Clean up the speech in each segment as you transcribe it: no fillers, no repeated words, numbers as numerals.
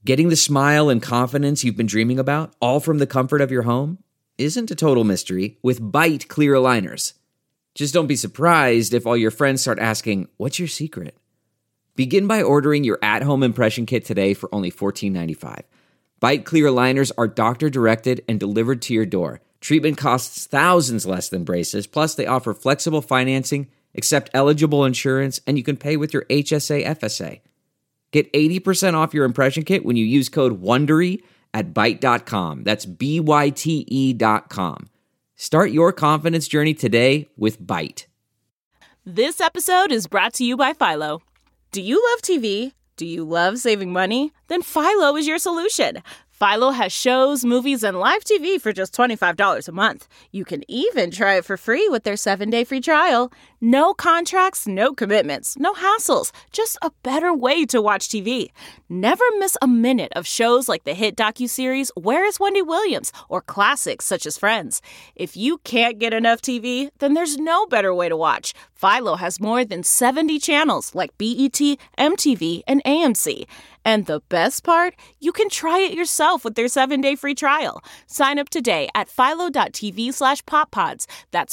Getting the smile and confidence you've been dreaming about, all from the comfort of your home, isn't a total mystery with Byte clear aligners. Just don't be surprised if all your friends start asking, "What's your secret?" Begin by ordering your at-home impression kit today for only $14.95. Byte clear aligners are doctor-directed and delivered to your door. Treatment costs thousands less than braces, plus they offer flexible financing, accept eligible insurance, and you can pay with your HSA FSA. Get 80% off your impression kit when you use code WONDERY at Byte.com. That's BYTE.com. Start your confidence journey today with Byte. This episode is brought to you by Philo. Do you love TV? Do you love saving money? Then Philo is your solution. Philo has shows, movies, and live TV for just $25 a month. You can even try it for free with their 7-day free trial. No contracts, no commitments, no hassles. Just a better way to watch TV. Never miss a minute of shows like the hit docuseries Where is Wendy Williams? Or classics such as Friends. If you can't get enough TV, then there's no better way to watch. Philo has more than 70 channels like BET, MTV, and AMC. And the best part? You can try it yourself with their 7-day free trial. Sign up today at philo.tv/poppods. That's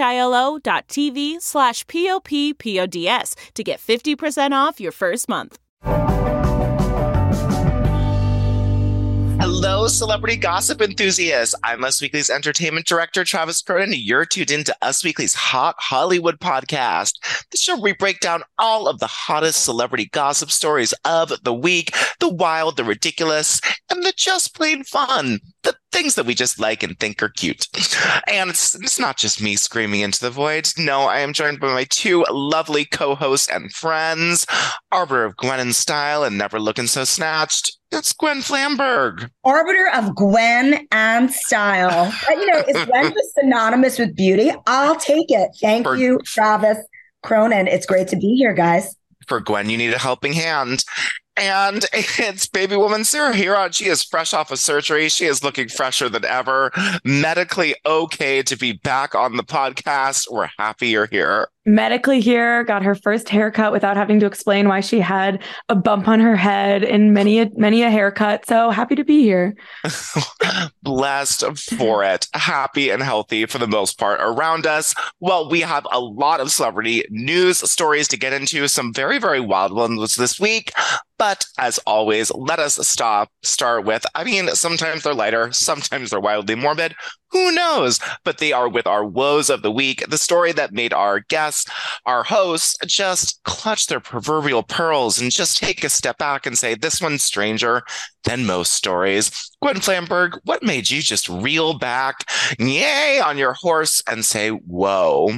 philo.tv/POPPODS to get 50% off your first month. Hello, celebrity gossip enthusiasts. I'm Us Weekly's entertainment director, Travis Cronin. You're tuned into Us Weekly's Hot Hollywood podcast, the show where we break down all of the hottest celebrity gossip stories of the week, the wild, the ridiculous, and the just plain fun, the things that we just like and think are cute. And it's not just me screaming into the void. No, I am joined by my two lovely co-hosts and friends, arbiter of Gwen and style and never looking so snatched. It's Gwen Flamberg. Arbiter of Gwen and style. Is Gwen just synonymous with beauty? I'll take it. Thank you, Travis Cronin. It's great to be here, guys. For Gwen, you need a helping hand. And it's baby woman Sarah here. She is fresh off of surgery. She is looking fresher than ever. Medically okay to be back on the podcast. We're happy you're here. Medically here, got her first haircut without having to explain why she had a bump on her head in many a haircut. So happy to be here. Blessed for it. Happy and healthy for the most part around us. Well, we have a lot of celebrity news stories to get into. Some very, very wild ones this week. But as always, let us start with, sometimes they're lighter, sometimes they're wildly morbid. Who knows? But they are with our woes of the week. The story that made our guests, our hosts, just clutch their proverbial pearls and just take a step back and say, this one's stranger than most stories. Gwen Flamberg, what made you just reel back, yay, on your horse and say, whoa?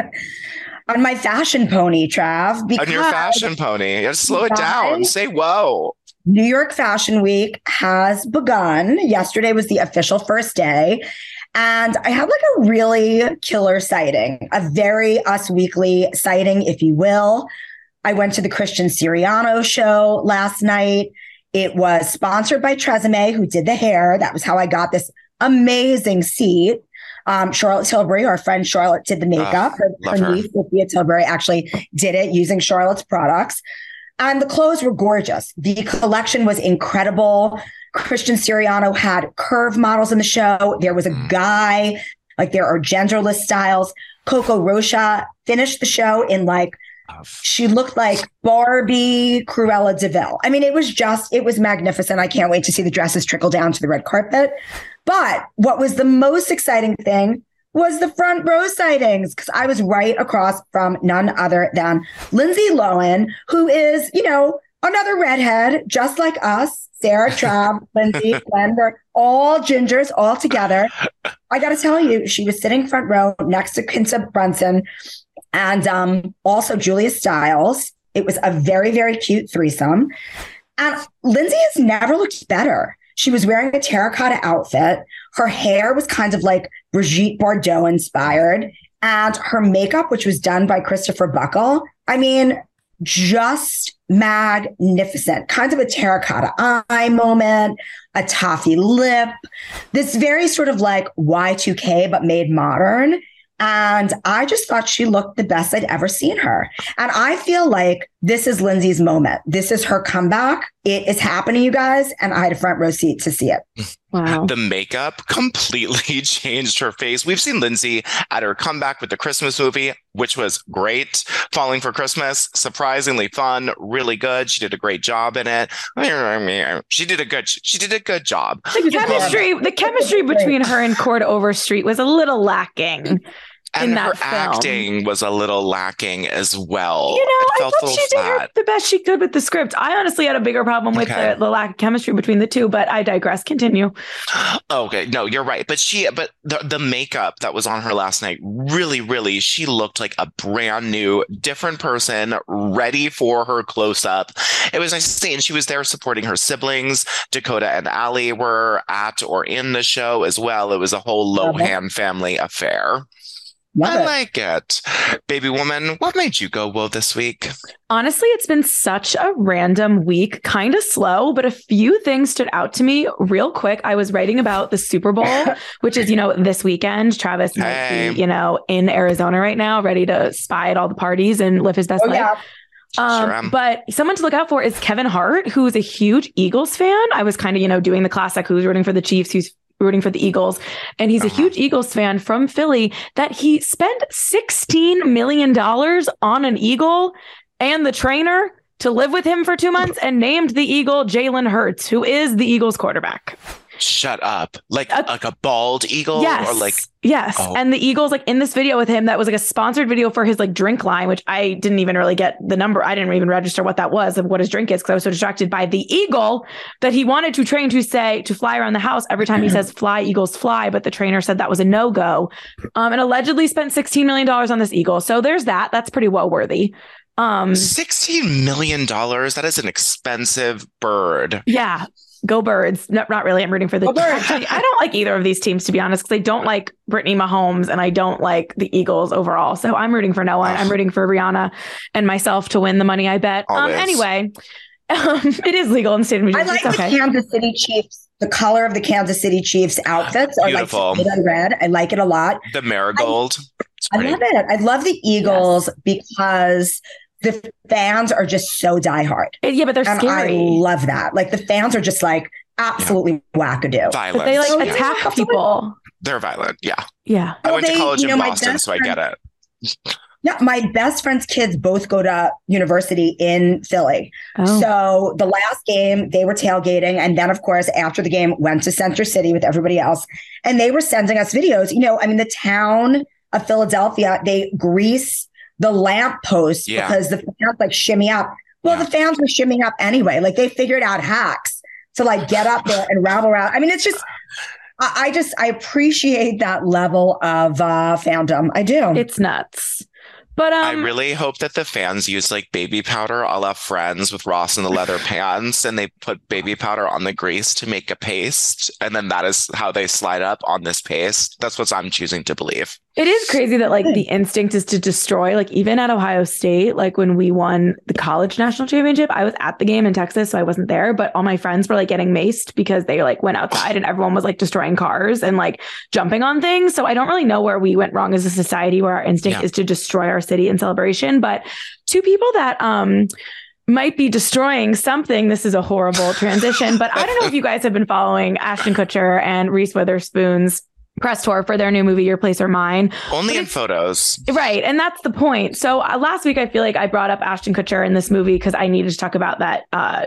On my fashion pony, Trav. On your fashion pony. Just slow it down. Say whoa. New York Fashion Week has begun. Yesterday was the official first day. And I had like a really killer sighting, a very Us Weekly sighting, if you will. I went to the Christian Siriano show last night. It was sponsored by Tresemme, who did the hair. That was how I got this amazing seat. Charlotte Tilbury, our friend Charlotte, did the makeup. Her niece, Sophia Tilbury, actually did it using Charlotte's products. And the clothes were gorgeous. The collection was incredible. Christian Siriano had curve models in the show. There was a guy, like there are genderless styles. Coco Rocha finished the show in she looked like Barbie Cruella de Vil. It was magnificent. I can't wait to see the dresses trickle down to the red carpet. But what was the most exciting thing was the front row sightings, because I was right across from none other than Lindsay Lohan, who is, another redhead, just like us. Sarah, Trav, Lindsay, Glenn, they're all gingers all together. I got to tell you, she was sitting front row next to Quinta Brunson and also Julia Stiles. It was a very, very cute threesome. And Lindsay has never looked better. She was wearing a terracotta outfit. Her hair was kind of like Brigitte Bardot inspired. And her makeup, which was done by Christopher Buckle, just magnificent. Kind of a terracotta eye moment, a toffee lip, this very sort of like Y2K, but made modern. And I just thought she looked the best I'd ever seen her. And I feel like this is Lindsay's moment. This is her comeback. It is happening, you guys, and I had a front row seat to see it. Wow. The makeup completely changed her face. We've seen Lindsay at her comeback with the Christmas movie, which was great. Falling for Christmas, surprisingly fun, really good. She did a great job in it. She did a good job. The chemistry between her and Cord Overstreet was a little lacking. And her film. acting was a little lacking as well. I thought she did the best she could with the script. I honestly had a bigger problem with the lack of chemistry between the two, but I digress. Continue. Okay, no, you're right. But the makeup that was on her last night, really, she looked like a brand new, different person, ready for her close up. It was nice to see, and she was there supporting her siblings. Dakota and Allie were at or in the show as well. It was a whole Lohan family affair. I like it. Baby woman, what made you go whoa this week? Honestly, it's been such a random week, kind of slow, but a few things stood out to me real quick. I was writing about the Super Bowl, which is, this weekend. Travis might be, in Arizona right now, ready to spy at all the parties and live his best life. Yeah. But someone to look out for is Kevin Hart, who's a huge Eagles fan. I was kind of, doing the classic, who's rooting for the Chiefs, who's rooting for the Eagles. And he's a huge Eagles fan from Philly, that he spent $16 million on an Eagle and the trainer to live with him for 2 months and named the Eagle Jalen Hurts, who is the Eagles quarterback. Shut up. Like a bald eagle? Yes. Or Yes. Oh. And the Eagles, in this video with him, that was a sponsored video for his drink line, which I didn't even really get the number. I didn't even register what that was, of what his drink is, because I was so distracted by the eagle that he wanted to train to fly around the house every time he says fly, Eagles fly. But the trainer said that was a no-go, and allegedly spent $16 million on this eagle. So there's that. That's pretty well worthy. $16 million. That is an expensive bird. Yeah. Go Birds. No, not really. I'm rooting for the Actually, I don't like either of these teams, to be honest, because I don't like Brittany Mahomes and I don't like the Eagles overall. So I'm rooting for no one. I'm rooting for Rihanna and myself to win the money, I bet. Anyway, it is legal in the state of New Jersey. I like the Kansas City Chiefs. The color of the Kansas City Chiefs outfits are beautiful. Red. I like it a lot. The marigold. I love it. I love the Eagles because the fans are just so diehard. Yeah, but they're scary. I love that. The fans are just absolutely wackadoo. Violent. But they attack people. They're violent. Yeah. Yeah. I went to college in Boston, so I get it. Yeah, my best friend's kids both go to university in Philly. Oh. So the last game, they were tailgating. And then, of course, after the game, went to Center City with everybody else. And they were sending us videos. The town of Philadelphia, they grease the lamp posts because the fans shimmy up. Well, the fans were shimmying up anyway. They figured out hacks to get up there and rabble around. I mean, it's just, I appreciate that level of fandom. I do. It's nuts. But I really hope that the fans use baby powder a la Friends with Ross in the leather pants, and they put baby powder on the grease to make a paste, and then that is how they slide up on this paste. That's what I'm choosing to believe. It is crazy that the instinct is to destroy, even at Ohio State, when we won the college national championship, I was at the game in Texas, so I wasn't there, but all my friends were getting maced because they went outside and everyone was destroying cars and jumping on things. So I don't really know where we went wrong as a society, where our instinct is to destroy our city in celebration. But two people that might be destroying something. This is a horrible transition, but I don't know if you guys have been following Ashton Kutcher and Reese Witherspoon's press tour for their new movie, Your Place or Mine. Only in photos. Right. And that's the point. So last week, I feel I brought up Ashton Kutcher in this movie because I needed to talk about that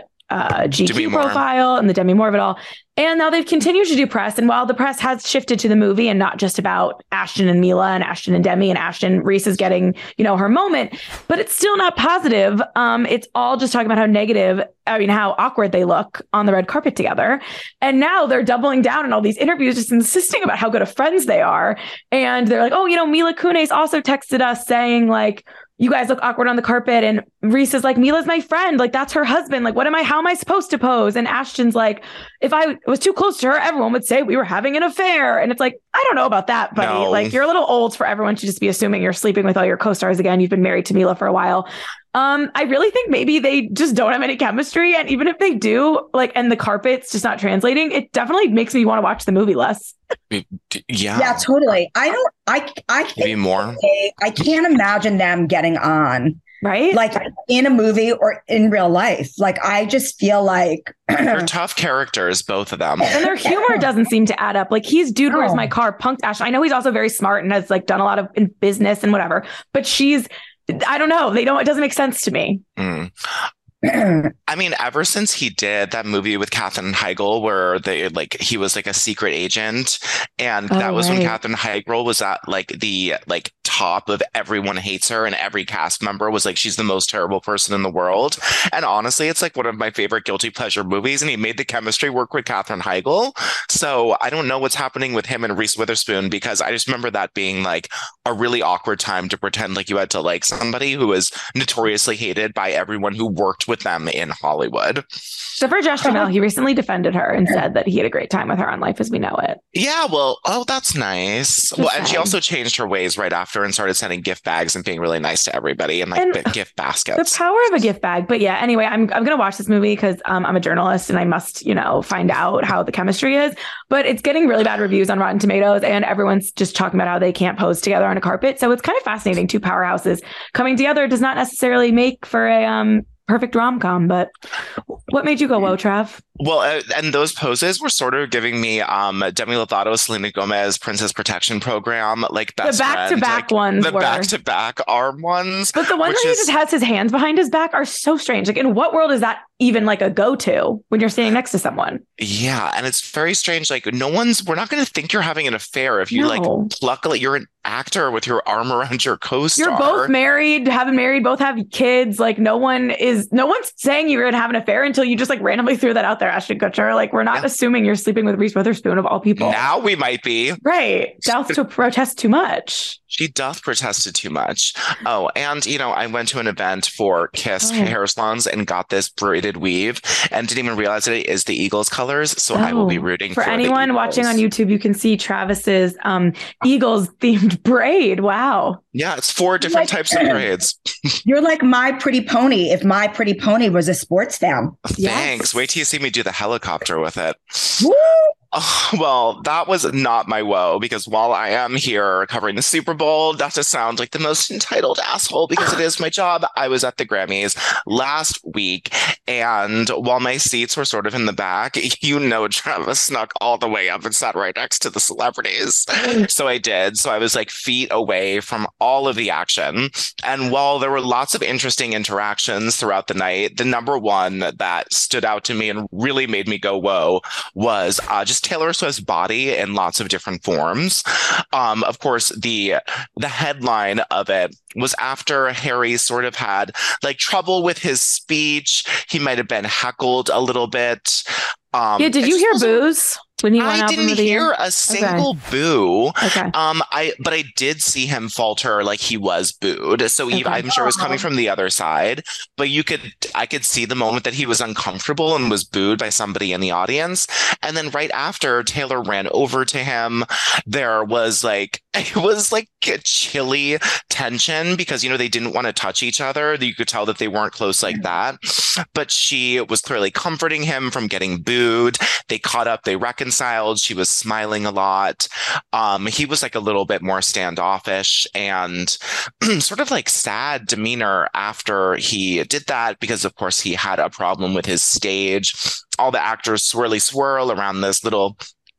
GQ profile and the Demi Moore of it all. And now they've continued to do press. And while the press has shifted to the movie and not just about Ashton and Mila and Ashton and Demi and Ashton, Reese is getting, her moment, but it's still not positive. It's all just talking about how awkward they look on the red carpet together. And now they're doubling down in all these interviews, just insisting about how good of friends they are. And they're Mila Kunis also texted us saying you guys look awkward on the carpet. And Reese is Mila's my friend. That's her husband. How am I supposed to pose? And Ashton's if I was too close to her, everyone would say we were having an affair. And it's I don't know about that, buddy. No. You're a little old for everyone to just be assuming you're sleeping with all your co-stars again. You've been married to Mila for a while. I really think maybe they just don't have any chemistry. And even if they do, and the carpet's just not translating, it definitely makes me want to watch the movie less. Yeah, totally. I think maybe more. I can't imagine them getting on Right? Like in a movie or in real life. Like, I just feel like they're tough characters, both of them. And their humor doesn't seem to add up. Like, he's Dude, Where's My Car? Punked Ashley. I know he's also very smart and has like done a lot of in business and whatever, but I don't know. It doesn't make sense to me. I mean, ever since he did that movie with Katherine Heigl, where he was like a secret agent, and that was when Katherine Heigl was at like the top of everyone hates her, and every cast member was like, she's the most terrible person in the world. And honestly, it's like one of my favorite guilty pleasure movies, and he made the chemistry work with Katherine Heigl. So I don't know what's happening with him and Reese Witherspoon, because I just remember that being like a really awkward time to pretend like you had to like somebody who was notoriously hated by everyone who worked with them in Hollywood. So for Josh Duhamel, he recently defended her and said that he had a great time with her on Life as We Know It. Yeah, well, that's nice. And she also changed her ways right after and started sending gift bags and being really nice to everybody and gift baskets. The power of a gift bag. But yeah, anyway, I'm going to watch this movie because I'm a journalist and I must, find out how the chemistry is. But it's getting really bad reviews on Rotten Tomatoes, and everyone's just talking about how they can't pose together on a carpet. So it's kind of fascinating. Two powerhouses coming together does not necessarily make for a perfect rom-com. But what made you go, whoa, Trav? Well, and those poses were sort of giving me Demi Lovato, Selena Gomez, Princess Protection Program, like best the back-to-back ones. The back-to-back arm ones. But the ones where he just has his hands behind his back are so strange. Like, in what world is that even like a go-to when you're standing next to someone? Yeah, and it's very strange. Like, we're not going to think you're having an affair if you luckily you're an actor with your arm around your co-star. You're both married, both have kids. Like, no one's saying you're going to have an affair until you just like randomly threw that out there, Ashton Kutcher. Like, we're not assuming you're sleeping with Reese Witherspoon of all people. Now we might be. Right. Doth to protest too much. She doth protested too much. Oh, and I went to an event for Kiss hair salons and got this braided weave and didn't even realize that it is the Eagles colors. So I will be rooting for anyone watching on YouTube. You can see Travis's Eagles themed braid. Wow. Yeah, it's 4 different types of braids. You're like My Pretty Pony if My Pretty Pony was a sports fan. Thanks. Yes. Wait till you see me do the helicopter with it. Woo! Oh, well, that was not my woe, because while I am here covering the Super Bowl, not to sound like the most entitled asshole because it is my job, I was at the Grammys last week, and while my seats were sort of in the back, Travis snuck all the way up and sat right next to the celebrities. So I did. So I was like feet away from all of the action. And while there were lots of interesting interactions throughout the night, the number one that stood out to me and really made me go, whoa, was just Taylor Swift's body in lots of different forms. Of course, the headline of it was after Harry sort of had like trouble with his speech. He might have been heckled a little bit. Did you hear boos when he went I didn't hear a single boo. Okay. But I did see him falter like he was booed. So I'm sure it was coming from the other side. But I could see the moment that he was uncomfortable and was booed by somebody in the audience. And then right after, Taylor ran over to him. There was it was like a chilly tension because, they didn't want to touch each other. You could tell that they weren't close like that. But she was clearly comforting him from getting booed. They caught up. They reconciled. She was smiling a lot. He was like a little bit more standoffish and sort of like sad demeanor after he did that because, of course, he had a problem with his stage. All the actors swirl around this little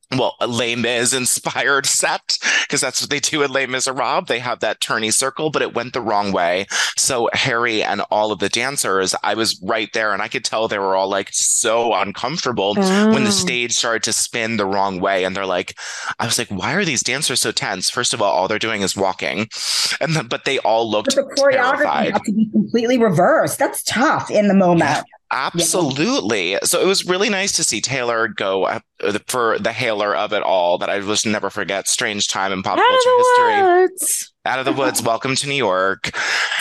a Les Mis inspired set, because that's what they do in Les Miserables. They have that turny circle, but it went the wrong way. So Harry and all of the dancers, I was right there and I could tell they were all like so uncomfortable when the stage started to spin the wrong way. And I was like, why are these dancers so tense? First of all they're doing is walking, but they all looked but the choreography terrified. Had to be completely reversed. That's tough in the moment. Yeah. Absolutely. Yeah. So it was really nice to see Taylor go for the hailer of it all that I will never forget. Strange time in pop culture history. Out of the Woods, Welcome to New York.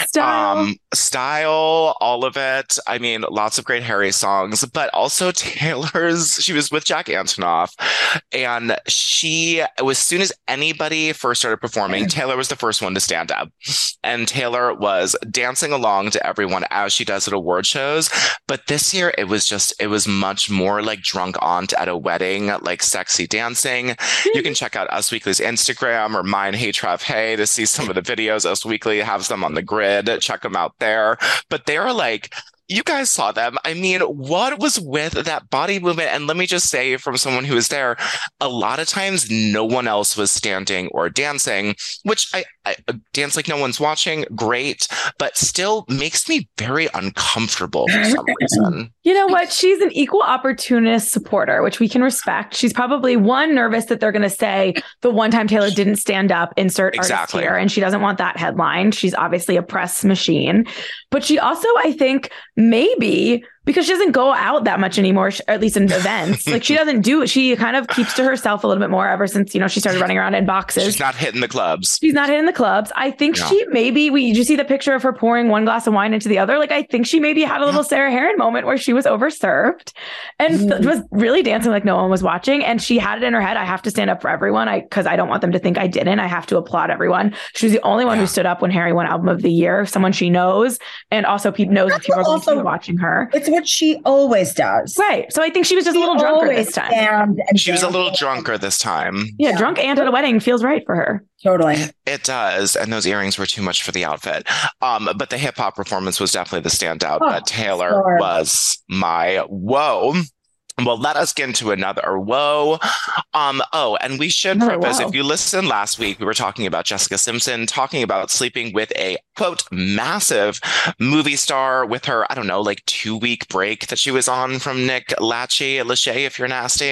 Style, all of it. I mean, lots of great Harry songs, but also she was with Jack Antonoff. And as soon as anybody first started performing, Taylor was the first one to stand up. And Taylor was dancing along to everyone as she does at award shows. But this year, it was much more like drunk aunt at a wedding, like sexy dancing. You can check out Us Weekly's Instagram or mine, Hey Trav Hey, to see some of the videos. Us Weekly has them on the grid. Check them out there. But they're like, you guys saw them. I mean, what was with that body movement? And let me just say, from someone who was there, a lot of times no one else was standing or dancing, which I dance like no one's watching. Great. But still makes me very uncomfortable for some reason. You know what? She's an equal opportunist supporter, which we can respect. She's probably nervous that they're going to say the one time Taylor didn't stand up, insert artist here, and she doesn't want that headline. She's obviously a press machine. But she also, I think, maybe because she doesn't go out that much anymore, or at least in events. Like she doesn't do it. She kind of keeps to herself a little bit more ever since, she started running around in boxes. She's not hitting the clubs. I think she maybe, did you see the picture of her pouring one glass of wine into the other? Like, I think she maybe had a little Sarah Heron moment where she was overserved and was really dancing like no one was watching. And she had it in her head, I have to stand up for everyone because I don't want them to think I didn't. I have to applaud everyone. She was the only one who stood up when Harry won Album of the Year, someone she knows. And also knows that people are going to be watching her. It's what she always does. Right. So I think she was just a little drunker this time. She was a little drunker this time. Yeah, drunk and at a wedding feels right for her. Totally. It does. And those earrings were too much for the outfit. But the hip hop performance was definitely the standout. But Taylor was my whoa. Well, let us get into another whoa. And we should preface, if you listened last week, we were talking about Jessica Simpson, talking about sleeping with a, quote, massive movie star with her, 2-week break that she was on from Nick Lachey, if you're nasty.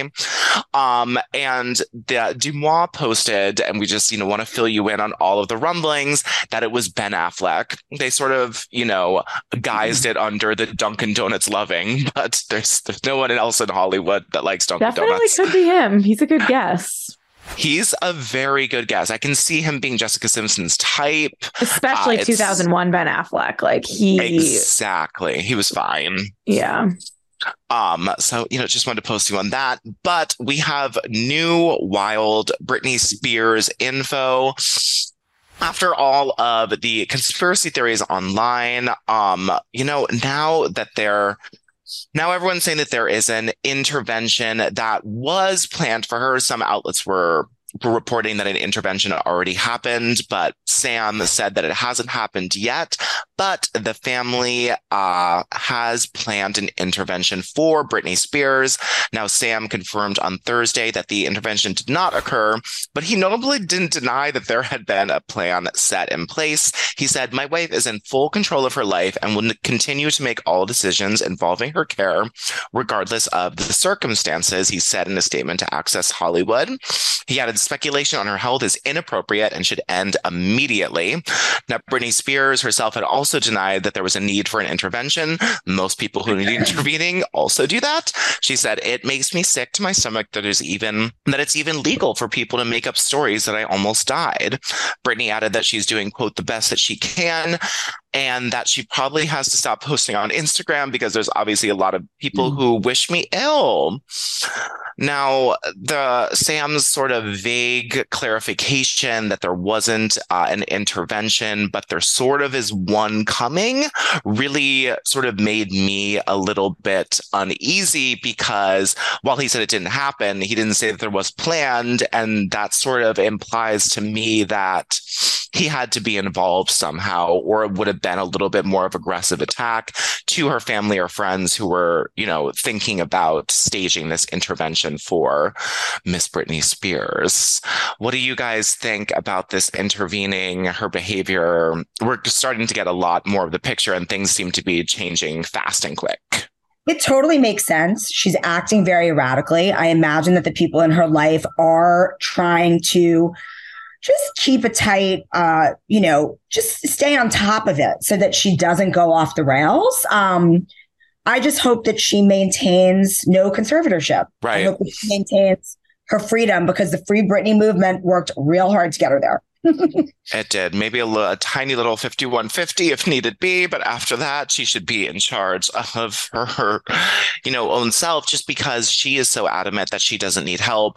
And the DeuxMoi posted, and we just, want to fill you in on all of the rumblings, that it was Ben Affleck. They sort of, guised it under the Dunkin' Donuts loving, but there's no one else in Hollywood that likes Dunkin' Donuts. Definitely could be him. He's a good guess. He's a very good guess. I can see him being Jessica Simpson's type. Especially 2001 Ben Affleck. Exactly. He was fine. Yeah. So, just wanted to post you on that. But we have new wild Britney Spears info. After all of the conspiracy theories online, now everyone's saying that there is an intervention that was planned for her. Some outlets were reporting that an intervention already happened, but Sam said that it hasn't happened yet. But the family has planned an intervention for Britney Spears. Now, Sam confirmed on Thursday that the intervention did not occur, but he notably didn't deny that there had been a plan set in place. He said, "My wife is in full control of her life and will continue to make all decisions involving her care, regardless of the circumstances," he said in a statement to Access Hollywood. He added, "Speculation on her health is inappropriate and should end immediately." Now, Britney Spears herself had also denied that there was a need for an intervention. Most people who need intervening also do that. She said, "It makes me sick to my stomach that it's even legal for people to make up stories that I almost died." Britney added that she's doing, quote, "the best that she can," and that she probably has to stop posting on Instagram because there's obviously a lot of people who wish me ill. Now, Sam's sort of vague clarification that there wasn't an intervention, but there sort of is one coming, really sort of made me a little bit uneasy, because while he said it didn't happen, he didn't say that there was planned, and that sort of implies to me that he had to be involved somehow, or it would have been a little bit more of aggressive attack to her family or friends who were, thinking about staging this intervention for Miss Britney Spears. What do you guys think about this intervening, her behavior? We're starting to get a lot more of the picture, and things seem to be changing fast and quick. It totally makes sense. She's acting very erratically. I imagine that the people in her life are trying to just keep it tight, just stay on top of it so that she doesn't go off the rails. I just hope that she maintains no conservatorship. Right. I hope that she maintains her freedom, because the Free Britney movement worked real hard to get her there. It did. Maybe a tiny little 5150 if needed be, but after that, she should be in charge of her own self, just because she is so adamant that she doesn't need help.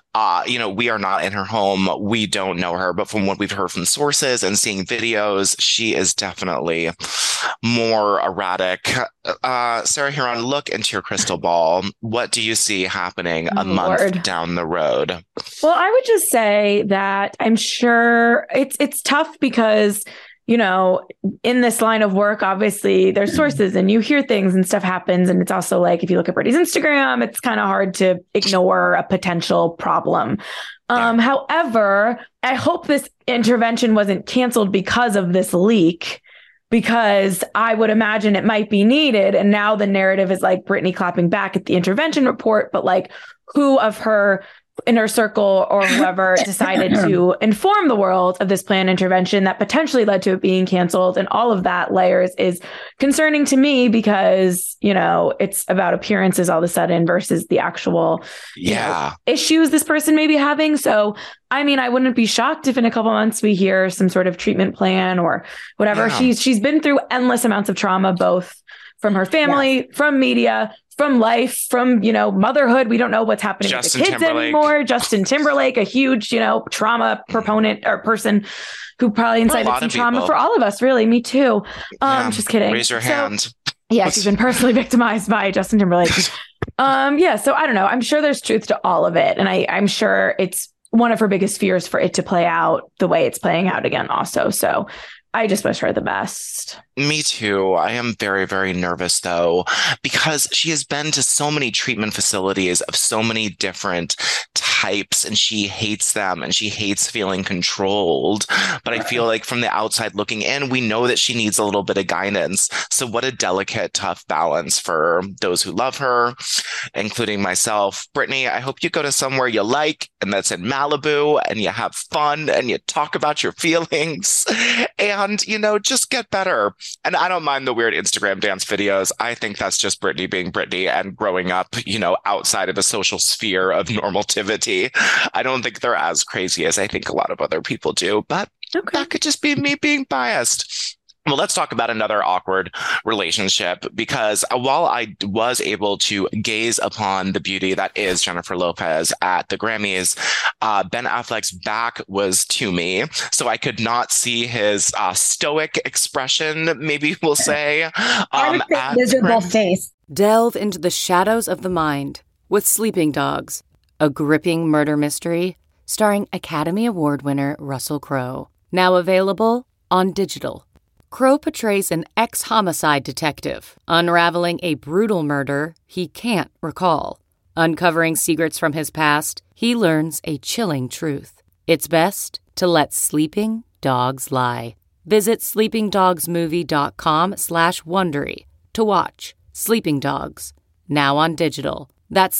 We are not in her home. We don't know her, but from what we've heard from sources and seeing videos, she is definitely more erratic. Sarah Huron, look into your crystal ball. What do you see happening a month down the road? Well, I would just say that I'm sure it's tough because, you know, in this line of work, obviously there's sources and you hear things and stuff happens. And it's also like, if you look at Britney's Instagram, it's kind of hard to ignore a potential problem. However, I hope this intervention wasn't canceled because of this leak, because I would imagine it might be needed. And now the narrative is like Britney clapping back at the intervention report, but like who of her inner circle or whoever decided to inform the world of this planned intervention that potentially led to it being canceled, and all of that layers is concerning to me because, you know, it's about appearances all of a sudden versus the actual issues this person may be having. So, I mean, I wouldn't be shocked if in a couple months we hear some sort of treatment plan or whatever. Yeah. She's been through endless amounts of trauma, both from her family, from media, from life, from, you know, motherhood. We don't know what's happening with the kids anymore. Justin Timberlake, a huge, you know, trauma proponent or person who probably incited some trauma for all of us. Really. Me too. Just kidding. Raise your hand. Yeah. She's been personally victimized by Justin Timberlake. So I don't know. I'm sure there's truth to all of it. And I'm sure it's one of her biggest fears for it to play out the way it's playing out again also. So I just wish her the best. Me too. I am very, very nervous, though, because she has been to so many treatment facilities of so many different types, and she hates them and she hates feeling controlled. But I feel like from the outside looking in, we know that she needs a little bit of guidance. So what a delicate, tough balance for those who love her, including myself. Britney, I hope you go to somewhere you like, and that's in Malibu, and you have fun and you talk about your feelings and, you know, just get better. And I don't mind the weird Instagram dance videos. I think that's just Britney being Britney and growing up, you know, outside of the social sphere of normativity. I don't think they're as crazy as I think a lot of other people do, but that could just be me being biased. Well, let's talk about another awkward relationship, because while I was able to gaze upon the beauty that is Jennifer Lopez at the Grammys, Ben Affleck's back was to me, so I could not see his stoic expression, maybe we'll say. Miserable face. Delve into the shadows of the mind with Sleeping Dogs, a gripping murder mystery starring Academy Award winner Russell Crowe. Now available on digital. Crowe portrays an ex-homicide detective, unraveling a brutal murder he can't recall. Uncovering secrets from his past, he learns a chilling truth. It's best to let sleeping dogs lie. Visit sleepingdogsmovie.com/Wondery to watch Sleeping Dogs, now on digital. That's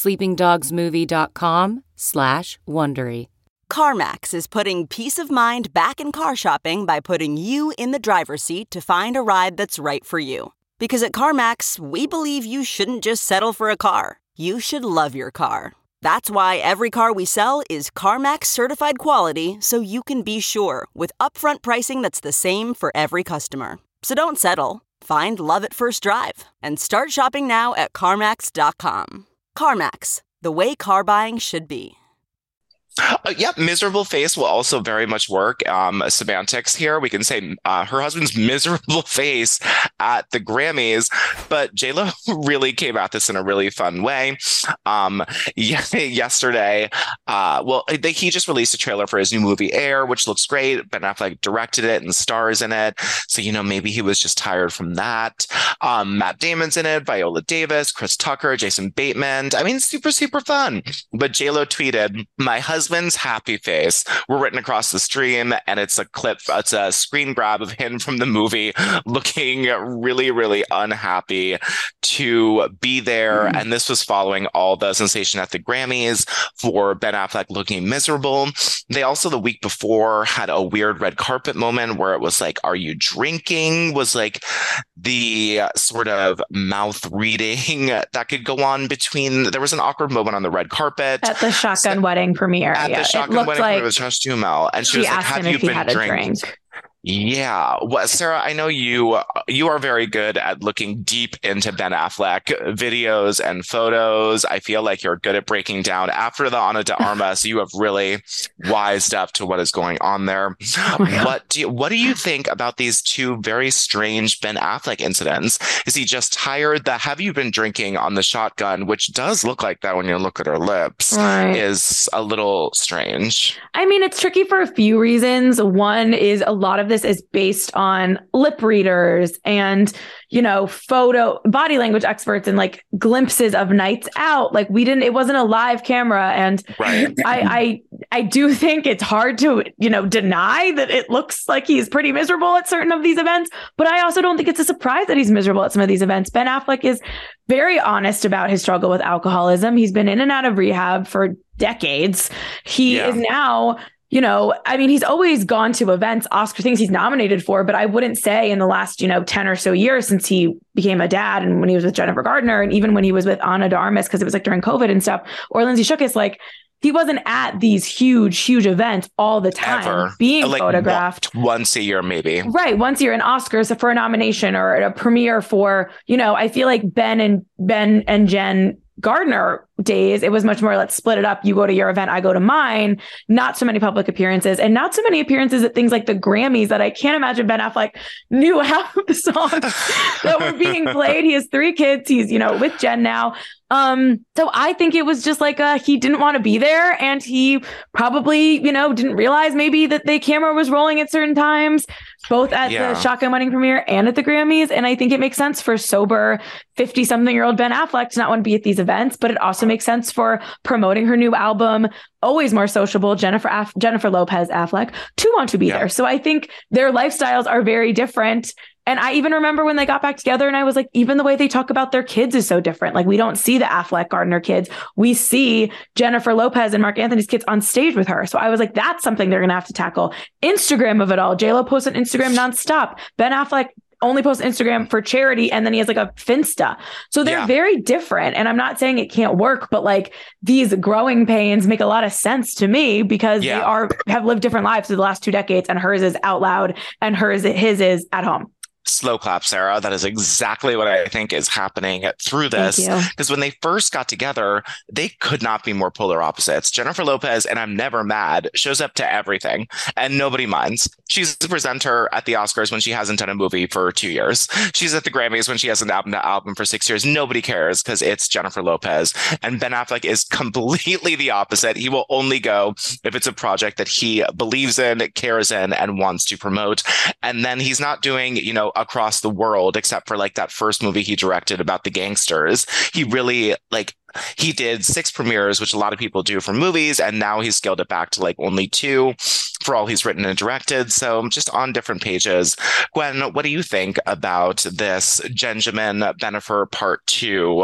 sleepingdogsmovie.com/Wondery. CarMax is putting peace of mind back in car shopping by putting you in the driver's seat to find a ride that's right for you. Because at CarMax, we believe you shouldn't just settle for a car. You should love your car. That's why every car we sell is CarMax certified quality, so you can be sure with upfront pricing that's the same for every customer. So don't settle. Find love at first drive and start shopping now at CarMax.com. CarMax, the way car buying should be. Miserable face will also very much work. Semantics here. We can say her husband's miserable face at the Grammys, but J.Lo really came at this in a really fun way. Yesterday, he just released a trailer for his new movie Air, which looks great. Ben Affleck directed it and stars in it. So, you know, maybe he was just tired from that. Matt Damon's in it, Viola Davis, Chris Tucker, Jason Bateman. I mean, super, super fun. But J.Lo tweeted, "My husband's happy face were written across the stream," and it's a screen grab of him from the movie looking really, really unhappy to be there. And this was following all the sensation at the Grammys for Ben Affleck looking miserable. They also, the week before, had a weird red carpet moment where it was like, "Are you drinking?" was like the sort of mouth reading that could go on between. There was an awkward moment on the red carpet at the shotgun wedding premiere. At the shotgun wedding premiere with Josh Duhamel, and she was like, "Have you been drinking?" Yeah. Well, Sarah, I know you are very good at looking deep into Ben Affleck videos and photos. I feel like you're good at breaking down after the Ana de Armas. You have really wised up to what is going on there. What do you think about these two very strange Ben Affleck incidents? Is he just tired? The "have you been drinking" on the shotgun, which does look like that when you look at her lips, is a little strange. I mean, it's tricky for a few reasons. One is a lot of this is based on lip readers and, photo body language experts and like glimpses of nights out. Like it wasn't a live camera. And I do think it's hard to, deny that it looks like he's pretty miserable at certain of these events, but I also don't think it's a surprise that he's miserable at some of these events. Ben Affleck is very honest about his struggle with alcoholism. He's been in and out of rehab for decades. He is now, he's always gone to events, Oscar things he's nominated for, but I wouldn't say in the last, 10 or so years since he became a dad and when he was with Jennifer Gardner and even when he was with Ana de Armas, because it was like during COVID and stuff, or Lindsay Shookus, like he wasn't at these huge events all the time being photographed. Once a year, maybe. Right. Once a year, an Oscars for a nomination or a premiere for, I feel like Ben and Jen Gardner days, it was much more, let's split it up. You go to your event, I go to mine. Not so many public appearances and not so many appearances at things like the Grammys that I can't imagine Ben Affleck knew half of the songs that were being played. He has 3 kids. He's, with Jen now. So I think it was just like he didn't want to be there and he probably, didn't realize maybe that the camera was rolling at certain times, both at the Shotgun Wedding premiere and at the Grammys. And I think it makes sense for sober 50-something-year-old Ben Affleck to not want to be at these events, but it also makes sense for promoting her new album, always more sociable, Jennifer Lopez Affleck, to want to be there. So I think their lifestyles are very different. And I even remember when they got back together and I was like, even the way they talk about their kids is so different. Like we don't see the Affleck Gardner kids. We see Jennifer Lopez and Mark Anthony's kids on stage with her. So I was like, that's something they're going to have to tackle. Instagram of it all. J-Lo posts on Instagram nonstop. Ben Affleck only posts Instagram for charity. And then he has like a Finsta. So they're very different. And I'm not saying it can't work, but like these growing pains make a lot of sense to me because they have lived different lives through the last 2 decades and hers is out loud and his is at home. Slow clap, Sarah. That is exactly what I think is happening through this. Because when they first got together, they could not be more polar opposites. Jennifer Lopez, and I'm never mad, shows up to everything and nobody minds. She's the presenter at the Oscars when she hasn't done a movie for 2 years. She's at the Grammys when she hasn't done an album for 6 years. Nobody cares because it's Jennifer Lopez. And Ben Affleck is completely the opposite. He will only go if it's a project that he believes in, cares in, and wants to promote. And then he's not doing, across the world, except for like that first movie he directed about the gangsters. He really he did 6 premieres, which a lot of people do for movies. And now he's scaled it back to like only 2 for all he's written and directed. So just on different pages. Gwen, what do you think about this Benjamin Bennifer Part 2,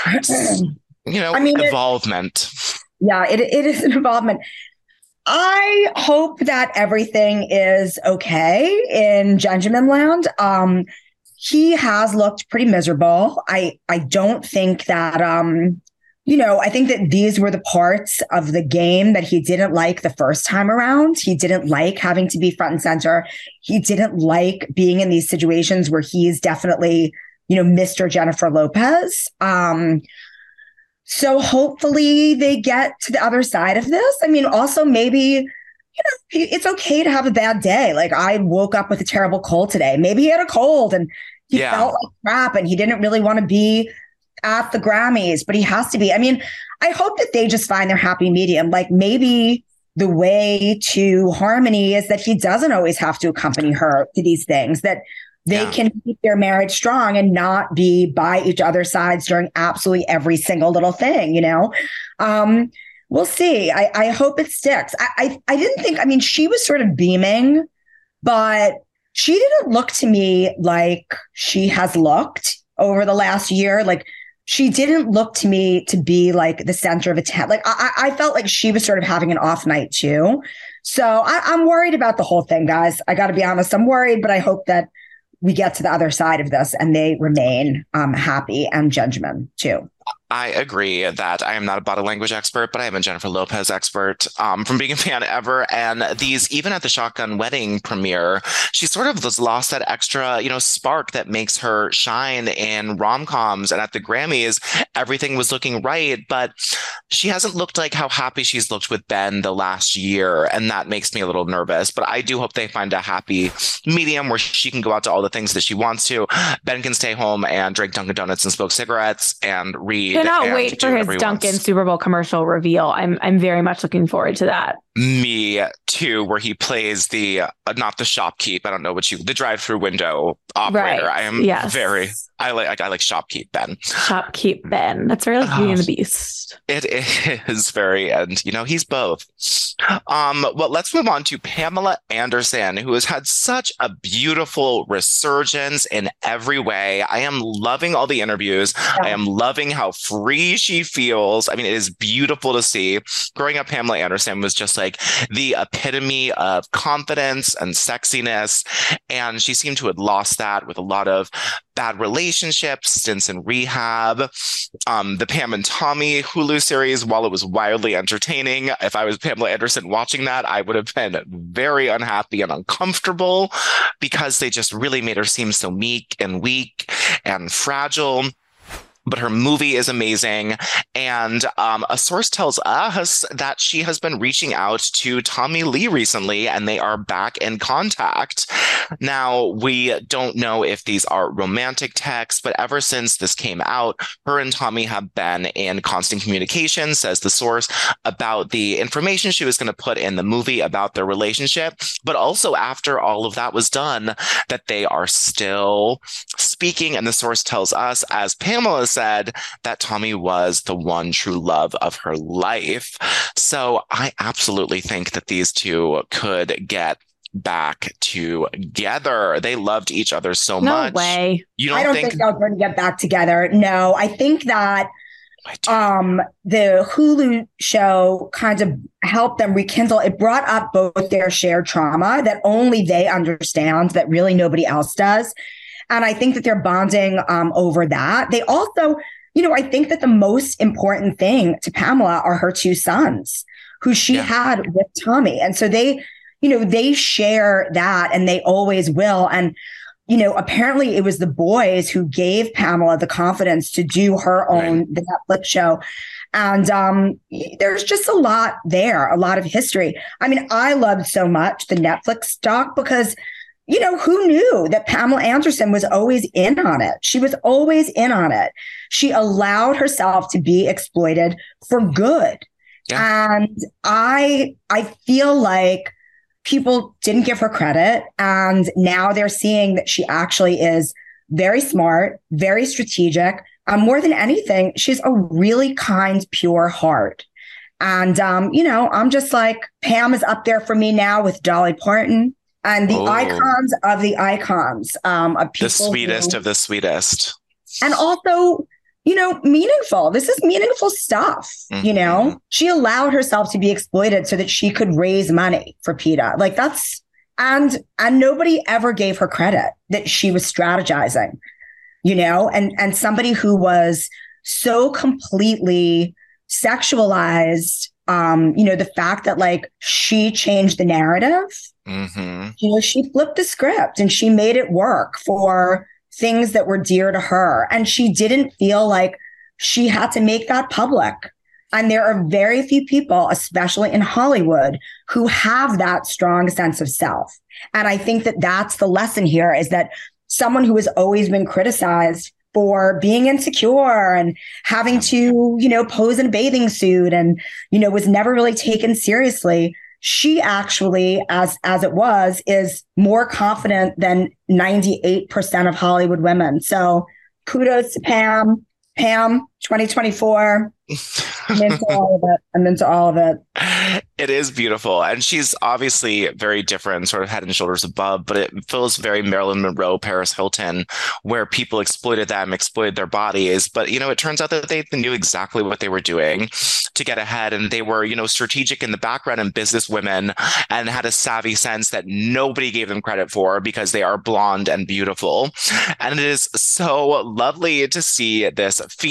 involvement? It is an involvement. I hope that everything is okay in Benjamin land. He has looked pretty miserable. I don't think that, I think that these were the parts of the game that he didn't like the first time around. He didn't like having to be front and center. He didn't like being in these situations where he's definitely, Mr. Jennifer Lopez. So hopefully they get to the other side of this. I mean, also maybe, it's okay to have a bad day. Like I woke up with a terrible cold today. Maybe he had a cold and he felt like crap and he didn't really want to be at the Grammys, but he has to be. I mean, I hope that they just find their happy medium. Like maybe the way to harmony is that he doesn't always have to accompany her to these things, that they can keep their marriage strong and not be by each other's sides during absolutely every single little thing, We'll see. I hope it sticks. I didn't think, she was sort of beaming, but she didn't look to me like she has looked over the last year. Like she didn't look to me to be like the center of attention. Like I felt like she was sort of having an off night too. So I'm worried about the whole thing, guys. I got to be honest. I'm worried, but I hope that we get to the other side of this and they remain happy and Benjamin too. I agree that I am not a body language expert, but I am a Jennifer Lopez expert from being a fan ever. And these, even at the Shotgun Wedding premiere, she sort of just lost that extra, spark that makes her shine in rom-coms. And at the Grammys, everything was looking right, but she hasn't looked like how happy she's looked with Ben the last year. And that makes me a little nervous, but I do hope they find a happy medium where she can go out to all the things that she wants to. Ben can stay home and drink Dunkin' Donuts and smoke cigarettes and read. Cannot wait for his Dunkin' Super Bowl commercial reveal. I'm very much looking forward to that. Me too, where he plays the not the shopkeep. I don't know the drive-through window operator. Right. I like Shopkeep Ben. Shopkeep Ben. That's very like Beauty and the Beast. It is very, and he's both. Well, let's move on to Pamela Anderson, who has had such a beautiful resurgence in every way. I am loving all the interviews. Yeah. I am loving how free she feels. I mean, it is beautiful to see. Growing up, Pamela Anderson was just like the epitome of confidence and sexiness. And she seemed to have lost that with a lot of bad relationships, stints in rehab. The Pam and Tommy Hulu series, while it was wildly entertaining, if I was Pamela Anderson watching that, I would have been very unhappy and uncomfortable because they just really made her seem so meek and weak and fragile. But her movie is amazing. And a source tells us that she has been reaching out to Tommy Lee recently, and they are back in contact. Now, we don't know if these are romantic texts, but ever since this came out, her and Tommy have been in constant communication, says the source, about the information she was going to put in the movie about their relationship. But also after all of that was done, that they are still speaking. And the source tells us, as Pamela said, that Tommy was the one true love of her life. So I absolutely think that these two could get back together. They loved each other so much. No way. I don't think they're going to get back together. No, I think that the Hulu show kind of helped them rekindle. It brought up both their shared trauma that only they understand, that really nobody else does. And I think that they're bonding over that. They also, I think that the most important thing to Pamela are her two sons who she had with Tommy. And so they share that, and they always will. And, apparently it was the boys who gave Pamela the confidence to do her own the Netflix show. And there's just a lot there, a lot of history. I mean, I loved so much the Netflix doc because who knew that Pamela Anderson was always in on it? She was always in on it. She allowed herself to be exploited for good. Yeah. And I feel like people didn't give her credit. And now they're seeing that she actually is very smart, very strategic. More than anything, she's a really kind, pure heart. And, I'm just like, Pam is up there for me now with Dolly Parton. And the icons of the icons of people. The sweetest of the sweetest. And also, meaningful. This is meaningful stuff, She allowed herself to be exploited so that she could raise money for PETA. Like and nobody ever gave her credit that she was strategizing, and somebody who was so completely sexualized, the fact that she changed the narrative. Mm-hmm. She flipped the script and she made it work for things that were dear to her. And she didn't feel like she had to make that public. And there are very few people, especially in Hollywood, who have that strong sense of self. And I think that that's the lesson here, is that someone who has always been criticized for being insecure and having to, pose in a bathing suit and, was never really taken seriously. She actually, as it was, is more confident than 98% of Hollywood women. So kudos to Pam. Pam, 2024. I'm into all of it. It is beautiful. And she's obviously very different, sort of head and shoulders above, but it feels very Marilyn Monroe, Paris Hilton, where people exploited them, exploited their bodies. But, it turns out that they knew exactly what they were doing to get ahead. And they were, strategic in the background and business women, and had a savvy sense that nobody gave them credit for because they are blonde and beautiful. And it is so lovely to see this phoenix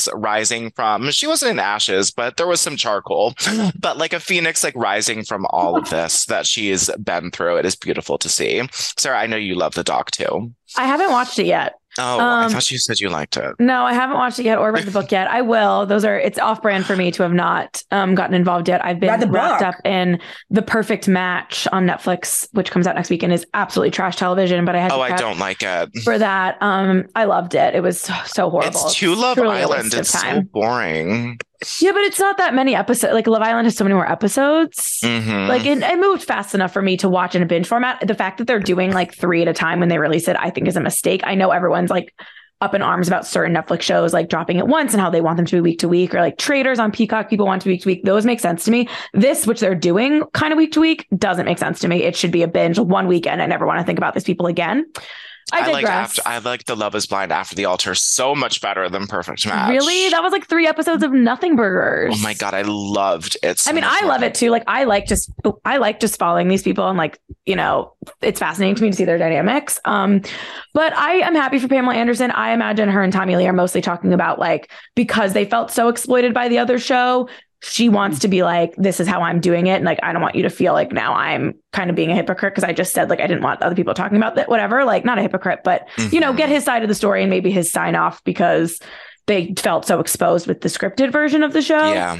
phoenix rising from, she wasn't in ashes, but there was some charcoal, but like a phoenix, like rising from all of this that she's been through. It is beautiful to see. Sarah, I know you love the doc too. I haven't watched it yet. Oh, I thought you said you liked it. No, I haven't watched it yet or read the book yet. I will. It's off-brand for me to have not gotten involved yet. I've been wrapped up in The Perfect Match on Netflix, which comes out next week and is absolutely trash television. But I don't like it. For that, I loved it. It was so horrible. It's too Love Island. It's so boring. Yeah, but it's not that many episodes. Like Love Island has so many more episodes. Mm-hmm. Like it moved fast enough for me to watch in a binge format. The fact that they're doing like 3 at a time when they release it, I think is a mistake. I know everyone's like up in arms about certain Netflix shows like dropping it once and how they want them to be week to week, or like Traitors on Peacock, people want to be week to week. Those make sense to me. This, which they're doing kind of week to week, doesn't make sense to me. It should be a binge one weekend. I never want to think about these people again. I like the Love is Blind After the Altar so much better than Perfect Match. Really? That was like 3 episodes of nothing burgers. Oh my God, I loved it. I love it too. Like I like just following these people and like, you know, it's fascinating to me to see their dynamics. But I am happy for Pamela Anderson. I imagine her and Tommy Lee are mostly talking about like, because they felt so exploited by the other show, she wants to be like, this is how I'm doing it. And like, I don't want you to feel like now I'm kind of being a hypocrite because I just said like, I didn't want other people talking about that, whatever, like not a hypocrite, but, you know, get his side of the story and maybe his sign off because they felt so exposed with the scripted version of the show. Yeah.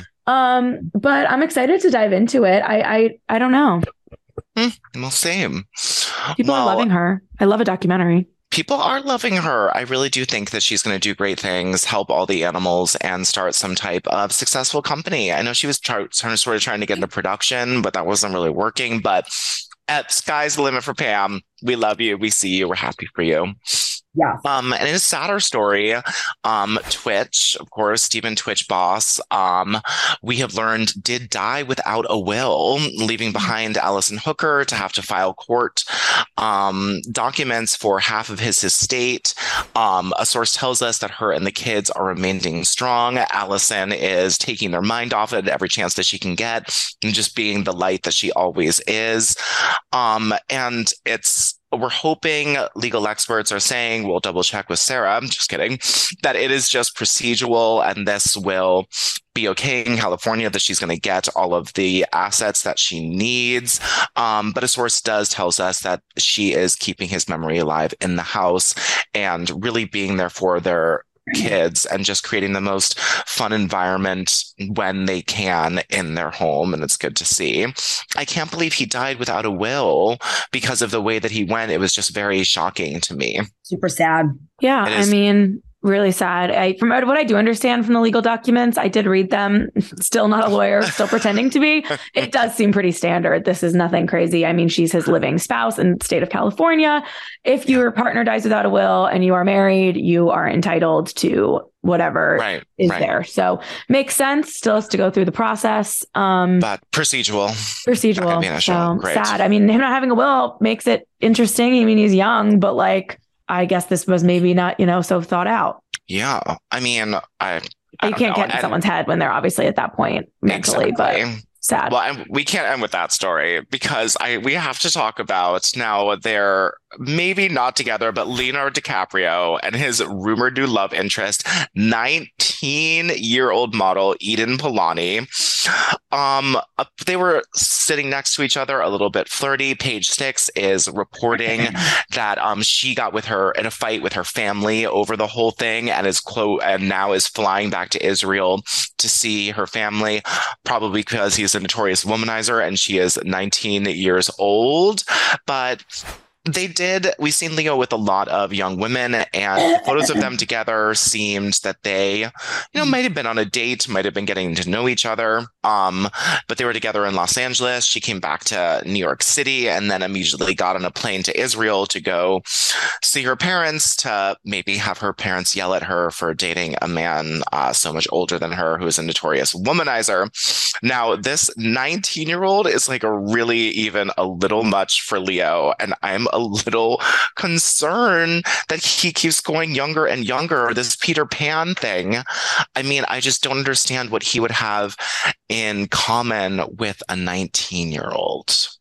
But I'm excited to dive into it. I don't know. Well, same. People are loving her. I love a documentary. People are loving her. I really do think that she's going to do great things, help all the animals, and start some type of successful company. I know she was trying to get into production, but that wasn't really working. But sky's the limit for Pam. We love you. We see you. We're happy for you. Yeah. And in a sadder story, Twitch, of course, Stephen Twitch boss, we have learned did die without a will, leaving behind Allison Hooker to have to file court documents for half of his estate. A source tells us that her and the kids are remaining strong. Allison is taking their mind off it every chance that she can get and just being the light that she always is. And we're hoping, legal experts are saying, we'll double check with Sarah, I'm just kidding, that it is just procedural and this will be okay in California, that she's going to get all of the assets that she needs. But a source tells us that she is keeping his memory alive in the house and really being there for their kids and just creating the most fun environment when they can in their home. And it's good to see. I can't believe he died without a will because of the way that he went. It was just very shocking to me. Super sad. Yeah. I mean, really sad. From what I do understand from the legal documents, I did read them. Still not a lawyer, still pretending to be. It does seem pretty standard. This is nothing crazy. I mean, she's his living spouse in the state of California. If your partner dies without a will and you are married, you are entitled to whatever is there. So makes sense. Still has to go through the process. But procedural. So sad. I mean, him not having a will makes it interesting. I mean, he's young, but like, I guess this was maybe not, so thought out. Yeah. I mean, you can't get in someone's head when they're obviously at that point mentally, but sad. Well, and we can't end with that story because we have to talk about now they're maybe not together, but Leonardo DiCaprio and his rumored new love interest, 19-year-old model Eden Polani. They were sitting next to each other, a little bit flirty. Page Six is reporting that she got in a fight with her family over the whole thing and now is flying back to Israel to see her family, probably because he's a notorious womanizer and she is 19 years old. But we've seen Leo with a lot of young women, and photos of them together seemed that they, might have been on a date, might have been getting to know each other. But they were together in Los Angeles. She came back to New York City and then immediately got on a plane to Israel to go see her parents, to maybe have her parents yell at her for dating a man so much older than her who is a notorious womanizer. Now, this 19-year-old is like really even a little much for Leo, and I'm a little concerned that he keeps going younger and younger. This Peter Pan thing. I mean, I just don't understand what he would have in common with a 19-year-old.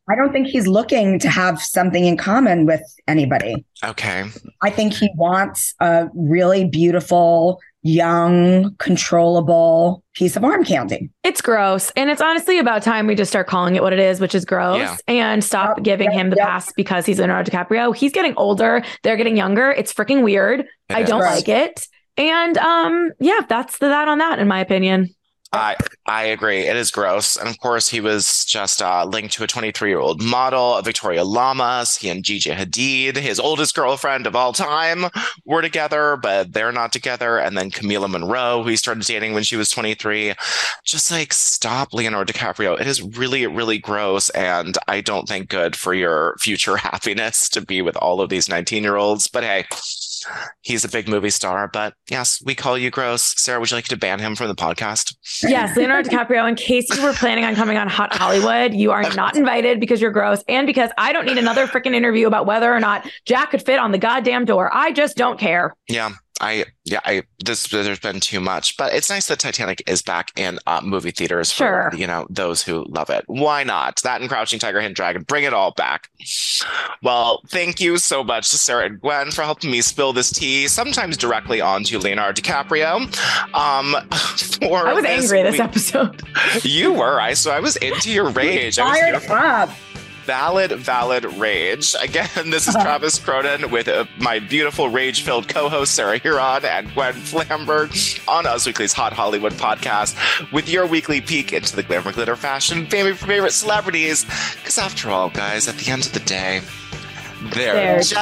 I don't think he's looking to have something in common with anybody. Okay. I think he wants a really beautiful, young, controllable piece of arm candy. It's gross. And it's honestly about time we just start calling it what it is, which is gross, and stop giving him the pass because he's Leonardo DiCaprio. He's getting older. They're getting younger. It's freaking weird. I don't like it. And that's that on that, in my opinion. I agree. It is gross. And of course, he was just linked to a 23-year-old model, Victoria Lamas. He and Gigi Hadid, his oldest girlfriend of all time, were together, but they're not together. And then Camila Monroe, who he started dating when she was 23. Just like, stop, Leonardo DiCaprio. It is really, really gross. And I don't think good for your future happiness to be with all of these 19-year-olds. But hey, he's a big movie star, but yes, we call you gross. Sarah, would you like to ban him from the podcast? Yes, Leonardo DiCaprio, in case you were planning on coming on Hot Hollywood, you are not invited because you're gross and because I don't need another freaking interview about whether or not Jack could fit on the goddamn door. I just don't care. Yeah. There's been too much, but it's nice that Titanic is back in movie theaters for, those who love it. Why not? That and Crouching Tiger, Hidden Dragon, bring it all back. Well, thank you so much to Sarah and Gwen for helping me spill this tea, sometimes directly onto Leonardo DiCaprio. I was angry this episode. You were, I was into your rage. Fired up. Valid rage. Again, this is Travis Cronin with my beautiful rage-filled co-host Sarah Huron and Gwen Flamberg on Us Weekly's Hot Hollywood podcast with your weekly peek into the glamour, glitter, fashion, favorite celebrities. Because after all, guys, at the end of the day, they're just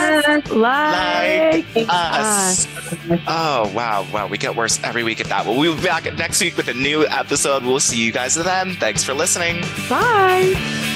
like us. Oh, wow. We get worse every week at that. Well, we'll be back next week with a new episode. We'll see you guys then. Thanks for listening. Bye.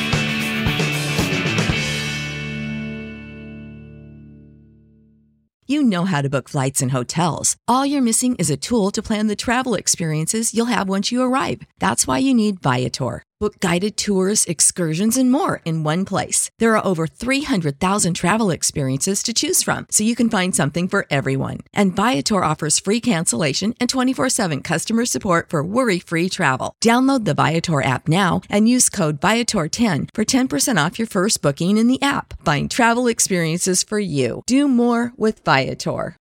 You know how to book flights and hotels. All you're missing is a tool to plan the travel experiences you'll have once you arrive. That's why you need Viator. Book guided tours, excursions, and more in one place. There are over 300,000 travel experiences to choose from, so you can find something for everyone. And Viator offers free cancellation and 24/7 customer support for worry-free travel. Download the Viator app now and use code Viator10 for 10% off your first booking in the app. Find travel experiences for you. Do more with Viator.